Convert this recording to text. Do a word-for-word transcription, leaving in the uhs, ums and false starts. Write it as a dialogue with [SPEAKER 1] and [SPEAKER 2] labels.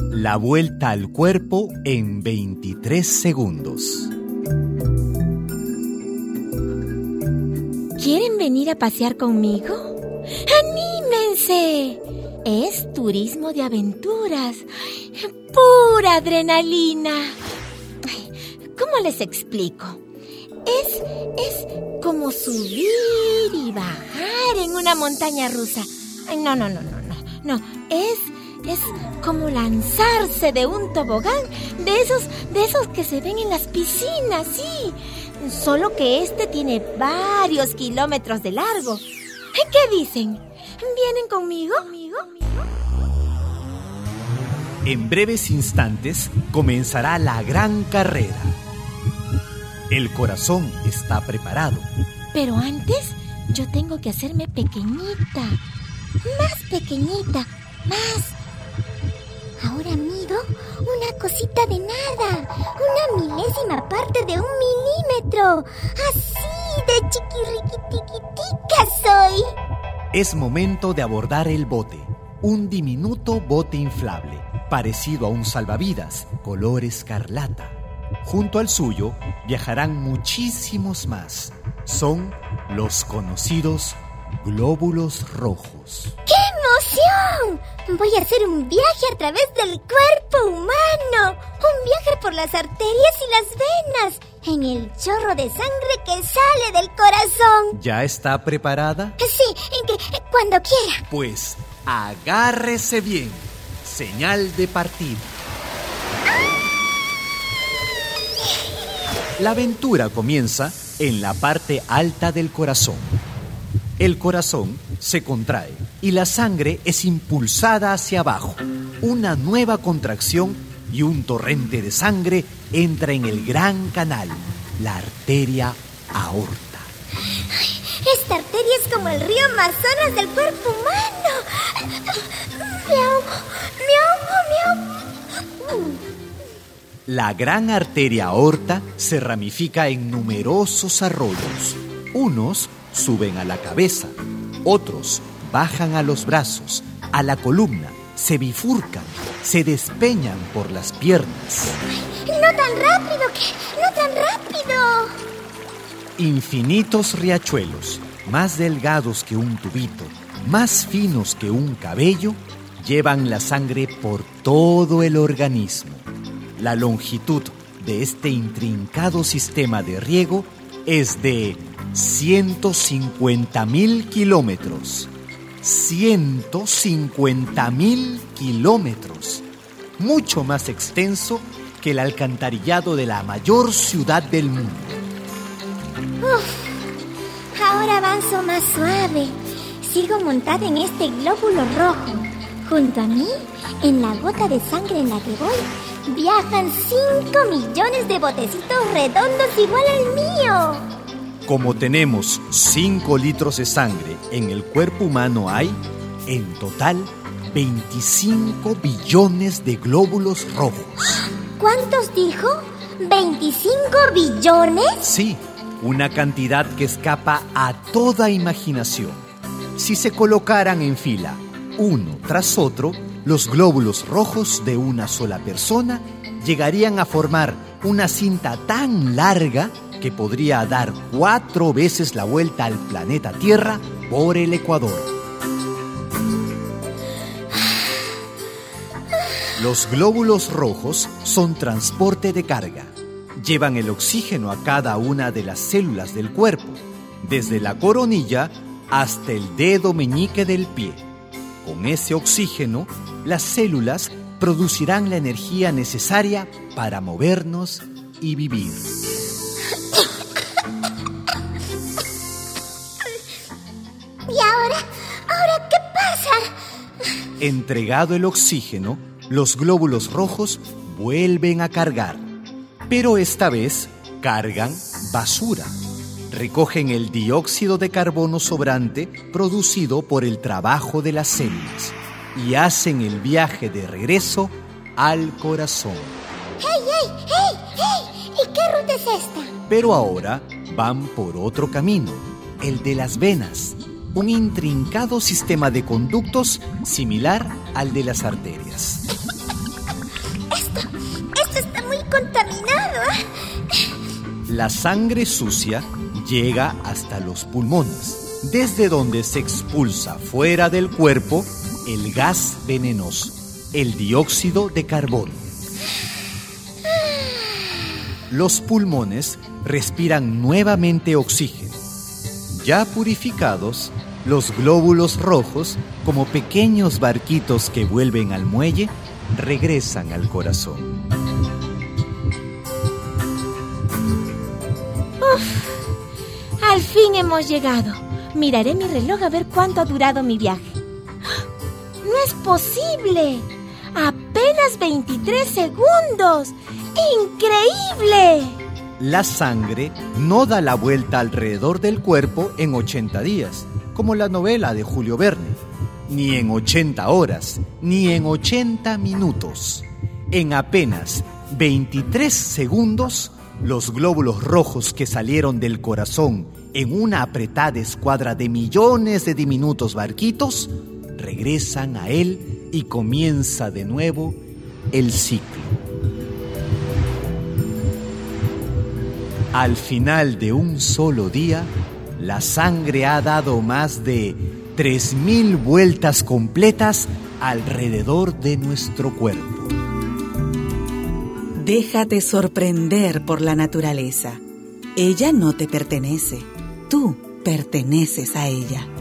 [SPEAKER 1] La vuelta al cuerpo en veintitrés segundos.
[SPEAKER 2] ¿Quieren venir a pasear conmigo? ¡Anímense! Es turismo de aventuras. ¡Pura adrenalina! ¿Cómo les explico? Es, es como subir y bajar en una montaña rusa. No, no, no, no, no. No, es, es como lanzarse de un tobogán de esos, de esos que se ven en las piscinas, sí. Solo que este tiene varios kilómetros de largo. ¿Qué dicen? ¿Vienen conmigo?
[SPEAKER 1] En breves instantes comenzará la gran carrera. El corazón está preparado.
[SPEAKER 2] Pero antes yo tengo que hacerme pequeñita. Más pequeñita, más. Ahora mido una cosita de nada, una milésima parte de un milímetro. Así de chiquirriquitiquitica soy.
[SPEAKER 1] Es momento de abordar el bote, un diminuto bote inflable, parecido a un salvavidas, color escarlata. Junto al suyo viajarán muchísimos más. Son los conocidos glóbulos rojos.
[SPEAKER 2] ¡Qué emoción! Voy a hacer un viaje a través del cuerpo humano. Un viaje por las arterias y las venas, en el chorro de sangre que sale del corazón.
[SPEAKER 1] ¿Ya está preparada?
[SPEAKER 2] Sí, en que, cuando quiera.
[SPEAKER 1] Pues agárrese bien. Señal de partida. La aventura comienza en la parte alta del corazón. El corazón se contrae y la sangre es impulsada hacia abajo. Una nueva contracción y un torrente de sangre entra en el gran canal, la arteria aorta.
[SPEAKER 2] Esta arteria es como el río Amazonas del cuerpo humano. Me ahogo, me ahogo, me ahogo.
[SPEAKER 1] La gran arteria aorta se ramifica en numerosos arroyos. Unos suben a la cabeza, otros bajan a los brazos, a la columna, se bifurcan, se despeñan por las piernas.
[SPEAKER 2] ¡No tan rápido, que no tan rápido!
[SPEAKER 1] Infinitos riachuelos, más delgados que un tubito, más finos que un cabello, llevan la sangre por todo el organismo. La longitud de este intrincado sistema de riego es de ciento cincuenta mil kilómetros. ciento cincuenta mil kilómetros. Mucho más extenso que el alcantarillado de la mayor ciudad del mundo.
[SPEAKER 2] Uf, ahora avanzo más suave. Sigo montada en este glóbulo rojo. Junto a mí, en la gota de sangre en la que voy, viajan cinco millones de botecitos redondos igual al mío.
[SPEAKER 1] Como tenemos cinco litros de sangre en el cuerpo humano, hay, en total, veinticinco billones de glóbulos rojos.
[SPEAKER 2] ¿Cuántos dijo? ¿veinticinco billones?
[SPEAKER 1] Sí, una cantidad que escapa a toda imaginación. Si se colocaran en fila, uno tras otro, los glóbulos rojos de una sola persona llegarían a formar una cinta tan larga que podría dar cuatro veces la vuelta al planeta Tierra por el Ecuador. Los glóbulos rojos son transporte de carga. Llevan el oxígeno a cada una de las células del cuerpo, desde la coronilla hasta el dedo meñique del pie. Con ese oxígeno, las células producirán la energía necesaria para movernos y vivir.
[SPEAKER 2] ¿Y ahora? ¿Ahora qué pasa?
[SPEAKER 1] Entregado el oxígeno, los glóbulos rojos vuelven a cargar, pero esta vez cargan basura. Recogen el dióxido de carbono sobrante producido por el trabajo de las células y hacen el viaje de regreso al corazón.
[SPEAKER 2] ¡Hey, hey, hey, hey! ¿Y qué ruta es esta?
[SPEAKER 1] Pero ahora van por otro camino, el de las venas, un intrincado sistema de conductos similar al de las arterias.
[SPEAKER 2] contaminado.
[SPEAKER 1] La sangre sucia llega hasta los pulmones, desde donde se expulsa fuera del cuerpo el gas venenoso, el dióxido de carbono. Los pulmones respiran nuevamente oxígeno. Ya purificados, los glóbulos rojos, como pequeños barquitos que vuelven al muelle, regresan al corazón.
[SPEAKER 2] Uf, al fin hemos llegado. Miraré mi reloj a ver cuánto ha durado mi viaje. ¡No es posible! ¡Apenas veintitrés segundos! ¡Increíble!
[SPEAKER 1] La sangre no da la vuelta alrededor del cuerpo en ochenta días, como la novela de Julio Verne, ni en ochenta horas, ni en ochenta minutos. En apenas veintitrés segundos, los glóbulos rojos que salieron del corazón en una apretada escuadra de millones de diminutos barquitos regresan a él y comienza de nuevo el ciclo. Al final de un solo día, la sangre ha dado más de tres mil vueltas completas alrededor de nuestro cuerpo.
[SPEAKER 3] Déjate sorprender por la naturaleza. Ella no te pertenece, tú perteneces a ella.